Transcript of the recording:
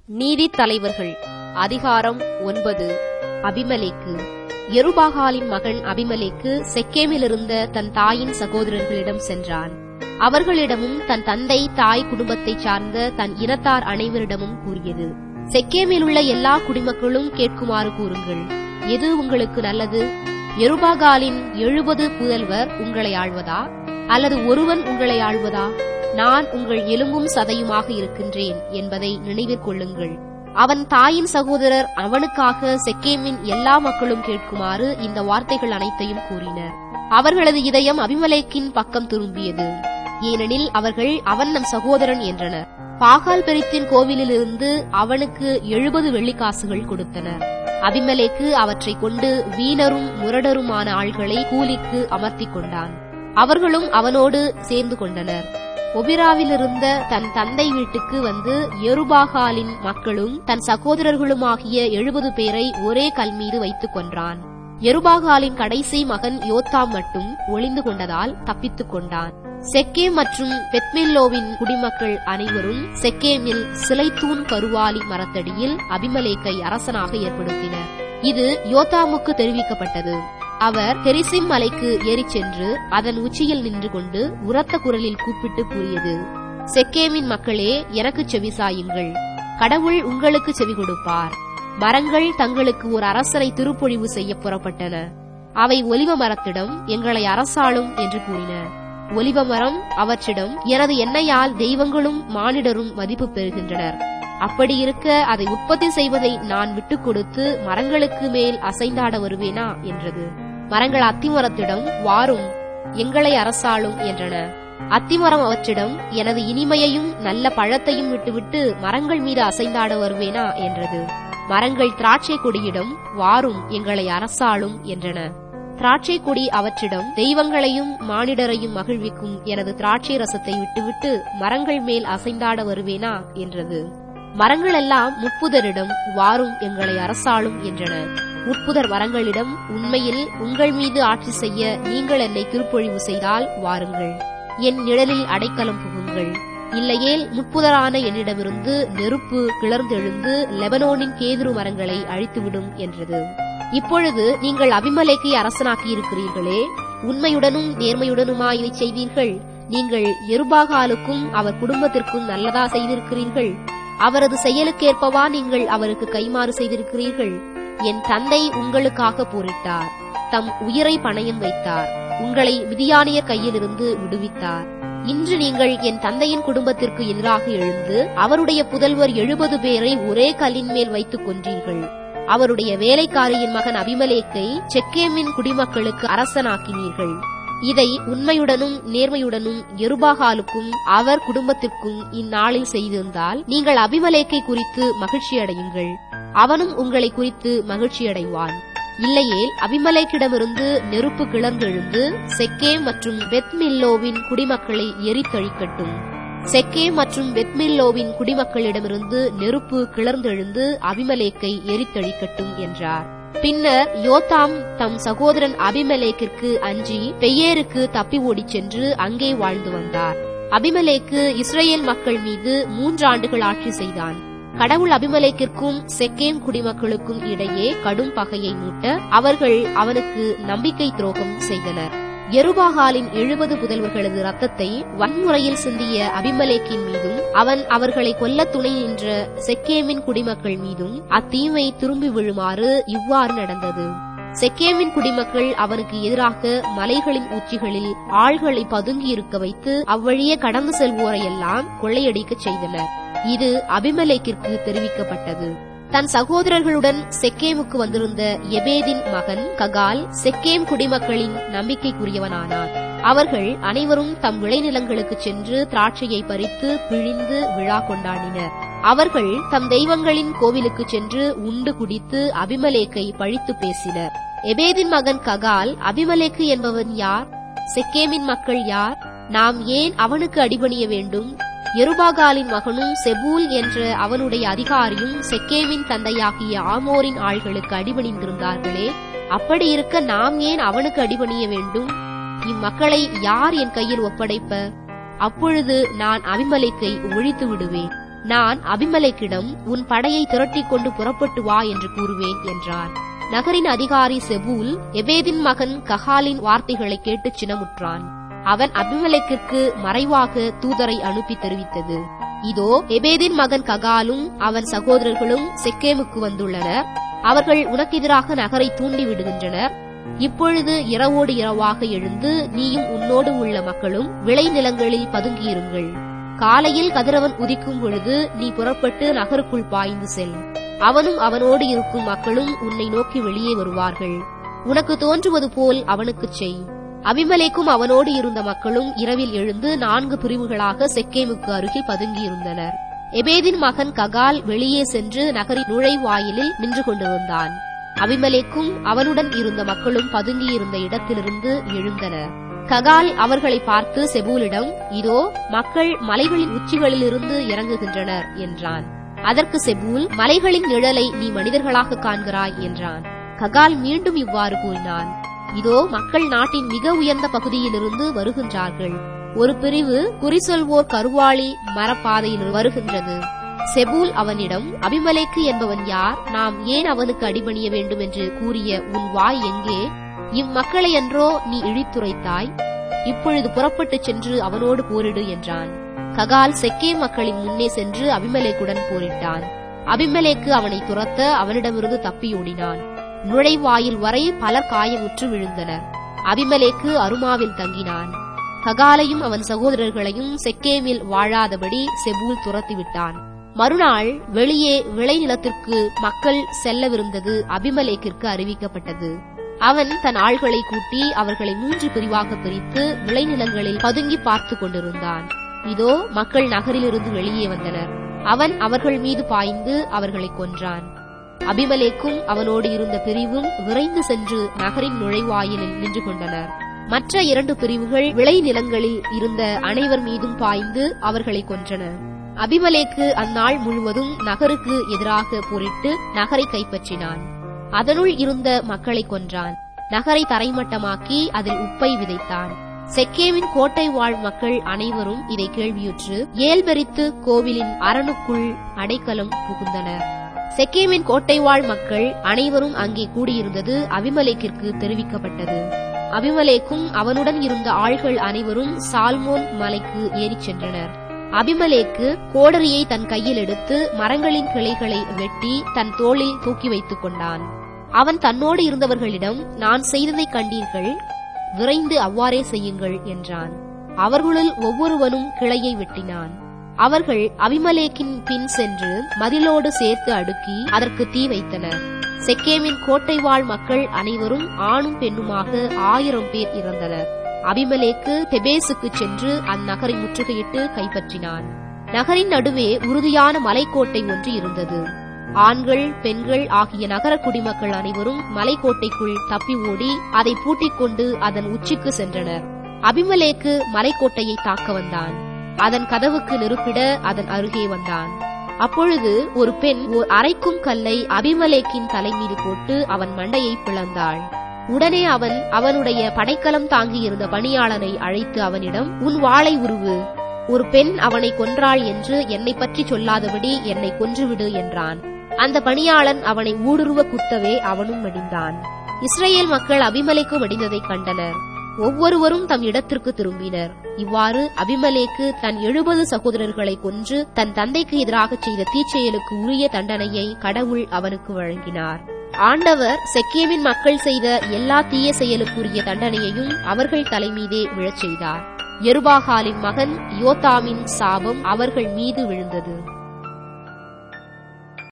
நீதித்தலைவர்கள் அதிகாரம் 9. அபிமெலேக்கு. யெருபாகாலின் மகன் அபிமெலேக்கு செக்கேமிலிருந்த தன் தாயின் சகோதரர்களிடம் சென்றான். அவர்களிடமும் தன் தந்தை தாய் குடும்பத்தைச் சார்ந்த தன் இனத்தார் அனைவரிடமும் கூறியது: செக்கேமிலுள்ள எல்லா குடிமக்களும் கேட்குமாறு கூறுங்கள். எது உங்களுக்கு நல்லது? யெருபாகாலின் 70 புதல்வர் உங்களை ஆள்வதா, அல்லது ஒருவன் உங்களை ஆள்வதா? நான் உங்கள் எலும்பும் சதையுமாக இருக்கின்றேன் என்பதை நினைவிற்கொள்ளுங்கள். அவன் தாயின் சகோதரர் அவனுக்காக செக்கேமின் எல்லா மக்களும் கேட்குமாறு இந்த வார்த்தைகள் அனைத்தையும் கூறினர். அவர்களது இதயம் அபிமெலேக்கின் பக்கம் திரும்பியது. ஏனெனில் அவர்கள் அவன் நம் சகோதரன் என்றனர். பாகால் பெரித்தின் கோவிலிலிருந்து அவனுக்கு 70 வெள்ளிக்காசுகள் கொடுத்தனர். அபிமெலேக்கு அவற்றைக் கொண்டு வீணரும் முரடருமான ஆள்களை கூலிக்கு அமர்த்திக் கொண்டான். அவர்களும் அவனோடு சேர்ந்து கொண்டனர். ஒபிராவிலிருந்த தன் தந்தை வீட்டுக்கு வந்து யெருபாகாலின் மக்களும் தன் சகோதரர்களுமாகிய 70 பேரை ஒரே கல் மீது வைத்துக் கொன்றான். யெருபாகாலின் கடைசி மகன் யோத்தாம் மட்டும் ஒளிந்து கொண்டதால் தப்பித்துக் கொண்டான். செக்கேம் மற்றும் பெத்மில்லோவின் குடிமக்கள் அனைவரும் செக்கேமில் சிலைத்தூண் கருவாலி மரத்தடியில் அபிமெலேக்கை அரசனாக ஏற்படுத்தினர். இது யோத்தாமுக்கு தெரிவிக்கப்பட்டது. அவர் கெரிசிம் மலைக்கு ஏறிச் சென்று அதன் உச்சியில் நின்று கொண்டு உரத்த குரலில் கூப்பிட்டு கூறியது: செக்கேமின் மக்களே, எனக்கு செவிசாயுங்கள். கடவுள் உங்களுக்கு செவி கொடுப்பார். மரங்கள் தங்களுக்கு ஒரு அரசரை திருப்பொழிவு செய்ய புறப்பட்டன. அவை ஒலிவ மரத்திடம், எங்களை அரசாளும் என்று கூறின. ஒலிவ மரம் அவற்றிடம், எனது எண்ணெயால் தெய்வங்களும் மானிடரும் மதிப்பு பெறுகின்றனர். அப்படியிருக்க அதை உற்பத்தி செய்வதை நான் விட்டுக் கொடுத்து மரங்களுக்கு மேல் அசைந்தாட வருவேனா என்றது. மரங்கள் அத்திமரத்திடம், வாரும், எங்களை அரசாளும் என்றன. அத்திமரம் அவற்றிடம், எனது இனிமையையும் நல்ல பழத்தையும் விட்டுவிட்டு மரங்கள் மீது அசைந்தாட வருவேனா என்றது. மரங்கள் திராட்சை கொடியிடம், வாரும், எங்களை அரசாளும் என்றன. திராட்சை கொடி அவற்றிடம், தெய்வங்களையும் மானிடரையும் மகிழ்விக்கும் எனது திராட்சை ரசத்தை விட்டுவிட்டு மரங்கள் மேல் அசைந்தாட வருவேனா என்றது. மரங்களெல்லாம் முட்புதரிடம், வாரும், எங்களை அரசாளும் என்றன. முட்புதர் மரங்களிடம், உண்மையில் உங்கள் மீது ஆட்சி செய்ய நீங்கள் என்னை திருப்பொழிவு செய்தால் வாருங்கள், என் நிழலில் அடைக்கலம் புகுங்கள். இல்லையேல் முட்புதரான என்னிடமிருந்து நெருப்பு கிளர்ந்தெழுந்து லெபனோனின் கேதுரு மரங்களை அழித்துவிடும் என்றது. இப்பொழுது நீங்கள் அபிமெலேக்கை அரசனாக்கி இருக்கிறீர்களே, உண்மையுடனும் நேர்மையுடனுமாய் இதை செய்தீர்கள். நீங்கள் யெருபாகாலுக்கும் அவர் குடும்பத்திற்கும் நல்லதா செய்திருக்கிறீர்கள்? அவரது செயலுக்கேற்பவா நீங்கள் அவருக்கு கைமாறு செய்திருக்கிறீர்கள்? என் தந்தை உங்களுக்காக போரிட்டார், தம் உயிரை பணயம் வைத்தார், உங்களை மிதியானியர் கையிலிருந்து விடுவித்தார். இன்று நீங்கள் என் தந்தையின் குடும்பத்திற்கு எதிராக எழுந்து அவருடைய புதல்வர் 70 பேரை ஒரே கல்லின் மேல் வைத்துக் கொன்றீர்கள். அவருடைய வேலைக்காரியின் மகன் அபிமெலேக்கை செக்கேமின் குடிமக்களுக்கு அரசனாக்கினீர்கள். இதை உண்மையுடனும் நேர்மையுடனும் யெருபாகாலுக்கும் அவர் குடும்பத்திற்கும் இந்நாளில் செய்திருந்தால் நீங்கள் அபிமெலேக்கை குறித்து மகிழ்ச்சியடையுங்கள், அவனும் உங்களை குறித்து மகிழ்ச்சியடைவான். இல்லையேல் அபிமெலேக்கிடமிருந்து நெருப்பு கிளர்ந்தெழுந்து செக்கேம் மற்றும் பெத்மில்லோவின் குடிமக்களை எரித்தழிக்கட்டும். செக்கேம் மற்றும் பெத்மில்லோவின் குடிமக்களிடமிருந்து நெருப்பு கிளர்ந்தெழுந்து அபிமெலேக்கை எரித்தழிக்கட்டும் என்றார். பின்னர் யோத்தாம் தம் சகோதரன் அபிமெலேக்கிற்கு அஞ்சி பெயேருக்கு தப்பி ஓடிச் சென்று அங்கே வாழ்ந்து வந்தார். அபிமெலேக்கு இஸ்ரேல் மக்கள் மீது 3 ஆண்டுகள் ஆட்சி செய்தான். கடவுள் அபிமெலேக்கிற்கும் செக்கேம் குடிமக்களுக்கும் இடையே கடும் பகையை மூட்ட அவர்கள் அவனுக்கு நம்பிக்கை துரோகம் செய்தனர். யெருபாகாலின் 70 புதல்வர்களது இரத்தத்தை வன்முறையில் சிந்திய அபிமெலேக்கின் மீதும் அவன் அவர்களை கொல்ல துணை நின்ற செக்கேமின் குடிமக்கள் மீதும் அத்தீமை திரும்பி விழுமாறு இவ்வாறு நடந்தது. செக்கேமின் குடிமக்கள் அவனுக்கு எதிராக மலைகளின் உச்சிகளில் ஆள்களை பதுங்கி இருக்க வைத்து அவ்வழியே கடந்து செல்வோரையெல்லாம் கொள்ளையடிக்கச் செய்தனர். இது அபிமெலேக்கிற்கு தெரிவிக்கப்பட்டது. தன் சகோதரர்களுடன் செக்கேமுக்கு வந்திருந்த எபேதின் மகன் ககால் செக்கேம் குடிமக்களின் நம்பிக்கைக்குரியவனானான். அவர்கள் அனைவரும் தம் விளைநிலங்களுக்கு சென்று திராட்சையை பறித்து பிழிந்து விழா கொண்டாடினர். அவர்கள் தம் தெய்வங்களின் கோவிலுக்கு சென்று உண்டு குடித்து அபிமெலேக்கை பழித்து பேசினர். எபேதின் மகன் ககால், அபிமெலேக்கு என்பவன் யார்? செக்கேமின் மக்கள் யார்? நாம் ஏன் அவனுக்கு அடிபணிய வேண்டும்? யெருபாகாலின் மகனும் செபூல் என்ற அவனுடைய அதிகாரியும் செக்கேமின் தந்தையாகிய ஆமோரின் ஆள்களுக்கு அடிபணிந்திருந்தார்களே, அப்படியிருக்க நாம் ஏன் அவனுக்கு அடிபணிய வேண்டும்? இம்மக்களை யார் என் கையில் ஒப்படைப்ப? அப்பொழுது நான் அபிமெலேக்கை ஒழித்து விடுவேன். நான் அபிமெலேக்கிடம் உன் படையை திரட்டிக் கொண்டு புறப்பட்டு வா என்று கூறுவேன் என்றார். நகரின் அதிகாரி செபூல் எபேதின் மகன் ககாலின் வார்த்தைகளை கேட்டு சினமுற்றான். அவன் அபிமெலேக்கிற்கு மறைவாக தூதரை அனுப்பி தெரிவித்தது, இதோ எபேதின் மகன் ககாலும் அவன் சகோதரர்களும் செக்கேமுக்கு வந்துள்ளனர். அவர்கள் உனக்கெதிராக நகரை தூண்டி விடுகின்றனர். இப்பொழுது இரவோடு இரவாக எழுந்து நீயும் உன்னோடு உள்ள மக்களும் விளைநிலங்களில் பதுங்கியிருங்கள். காலையில் கதிரவன் உதிக்கும் பொழுது நீ புறப்பட்டு நகருக்குள் பாய்ந்து செல். அவனும் அவனோடு இருக்கும் மக்களும் உன்னை நோக்கி வெளியே வருவார்கள். உனக்கு தோன்றுவது போல் அவனுக்குச் செய். அபிமெலேக்கும் அவனோடு இருந்த மக்களும் இரவில் எழுந்து 4 பிரிவுகளாக செக்கேமுக்கு அருகில் பதுங்கியிருந்தனர். எபேதின் மகன் ககால் வெளியே சென்று நகரின் நுழைவாயிலில் நின்று கொண்டிருந்தான். அபிமெலேக்கும் அவனுடன் இருந்த மக்களும் பதுங்கியிருந்த இடத்திலிருந்து எழுந்தனர். ககால் அவர்களை பார்த்து செபூலிடம், இதோ மக்கள் மலைகளின் உச்சிகளிலிருந்து இறங்குகின்றனர் என்றான். அதற்கு செபூல், மலைகளின் நிழலை நீ மனிதர்களாக காண்கிறாய் என்றான். ககால் மீண்டும் இவ்வாறு கூறினான், இதோ மக்கள் நாட்டின் மிக உயர்ந்த பகுதியிலிருந்து வருகின்றார்கள். ஒரு பிரிவு குறிசொல்வோர் கருவாளி மரப்பாதையில் வருகின்றது. செபூல் அவனிடம், அபிமெலேக்கு என்பவன் யார்? நாம் ஏன் அவனுக்கு அடிபணிய வேண்டும் என்று கூறிய உன் வாய் எங்கே? இம்மக்களை என்றோ நீ இழித்துரைத்தாய்? இப்பொழுது புறப்பட்டுச் சென்று அவனோடு போரிடு என்றான். ககால் செக்கேம் மக்களின் முன்னே சென்று அபிமெலேக்குடன் போரிட்டான். அபிமெலேக்கு அவனை துரத்த அவனிடமிருந்து தப்பியோடினான். நுழைவாயில் வரை பலர் காயமுற்று விழுந்தனர். அபிமெலேக்கு அருமாவில் தங்கினான். ககாலையும் அவன் சகோதரர்களையும் செக்கேமில் வாழாதபடி செபூல் துரத்திவிட்டான். மறுநாள் வெளியே விளைநிலத்திற்கு மக்கள் செல்லவிருந்தது அபிமெலேக்கிற்கு அறிவிக்கப்பட்டது. அவன் தன் ஆள்களை கூட்டி அவர்களை 3 பிரிவாக பிரித்து விளைநிலங்களில் பதுங்கி பார்த்து கொண்டிருந்தான். இதோ மக்கள் நகரிலிருந்து வெளியே வந்தனர். அவன் அவர்கள் மீது பாய்ந்து அவர்களை கொன்றான். அபிமெலேக்கும் அவனோடு இருந்த பிரிவும் விரைந்து சென்று நகரின் நுழைவாயிலில் நின்று கொண்டனர். மற்ற 2 பிரிவுகள் விளைநிலங்களில் இருந்த அனைவர் மீதும் பாய்ந்து அவர்களை கொன்றனர். அபிமெலேக்கு அந்நாள் முழுவதும் நகருக்கு எதிராக போரிட்டு நகரை கைப்பற்றினான். அதனுள் இருந்த மக்களை கொன்றான். நகரை தரைமட்டமாக்கி அதில் உப்பை விதைத்தான். செக்கேமின் கோட்டை வாழ் மக்கள் அனைவரும் இதை கேள்வியுற்று ஏல்பெரித்து கோவிலின் அரணுக்குள் அடைக்கலம் புகுந்தனர். செக்கேமின் கோட்டை வாழ் மக்கள் அனைவரும் அங்கே கூடியிருந்தது அபிமெலேக்கிற்கு தெரிவிக்கப்பட்டது. அபிமெலேக்கும் அவனுடன் இருந்த ஆள்கள் அனைவரும் சால்மோன் மலைக்கு ஏறிச் சென்றனர். அபிமெலேக்கு கோடரியை தன் கையில் எடுத்து மரங்களின் கிளைகளை வெட்டி தன் தோளில் தூக்கி வைத்துக் கொண்டான். அவன் தன்னோடு இருந்தவர்களிடம், நான் செய்ததைக் கண்டீர்கள், விரைந்து அவ்வாறே செய்யுங்கள் என்றான். அவர்களுள் ஒவ்வொருவனும் கிளையை வெட்டினான். அவர்கள் அபிமெலேக்கின் பின் சென்று மதிலோடு சேர்த்து அடுக்கி அதற்கு தீ வைத்தனர். செக்கேமின் கோட்டை வாழ் மக்கள் அனைவரும் ஆணும் பெண்ணுமாக 1000 பேர் இறந்தனர். அபிமெலேக்கு தெபேசுக்கு சென்று அந்நகரை முற்றுகையிட்டு கைப்பற்றினான். நகரின் நடுவே உறுதியான மலைக்கோட்டை ஒன்று இருந்தது. ஆண்கள் பெண்கள் ஆகிய நகர குடிமக்கள் அனைவரும் மலைக்கோட்டைக்குள் தப்பி ஓடி அதை பூட்டிக் கொண்டு அதன் உச்சிக்கு சென்றனர். அபிமெலேக்கு மலைக்கோட்டையை தாக்க வந்தான். அதன் கதவுக்கு நெருப்பிட அதன் அருகே வந்தான். அப்பொழுது ஒரு பெண் ஓர் அரைக்கும் கல்லை அபிமெலேக்கின் தலை மீது போட்டு அவன் மண்டையை பிளந்தாள். உடனே அவன் அவனுடைய படைக்கலம் தாங்கியிருந்த பணியாளனை அழைத்து அவனிடம், உன் வாளை உருவு, ஒரு பெண் அவனை கொன்றாள் என்று என்னை பற்றி சொல்லாதபடி என்னை கொன்றுவிடு என்றான். அந்த பணியாளன் அவனை ஊடுருவ குத்தவே அவனும் மடிந்தான். இஸ்ரேல் மக்கள் அபிமெலேக்கு மடிந்ததைக் கண்டனர். ஒவ்வொருவரும் தம் இடத்திற்கு திரும்பினர். இவ்வாறு அபிமெலேக்கு தன் 70 சகோதரர்களை கொன்று தன் தந்தைக்கு எதிராக செய்த தீச்செயலுக்கு உரிய தண்டனையை கடவுள் அவனுக்கு வழங்கினார். ஆண்டவர் செக்கேமின் மக்கள் செய்த எல்லா தீய செயலுக்குரிய தண்டனையையும் அவர்கள் தலைமீதே விழச் செய்தார். யெருபாகாலின் மகன் யோதாமின் சாபம் அவர்கள் மீது விழுந்தது.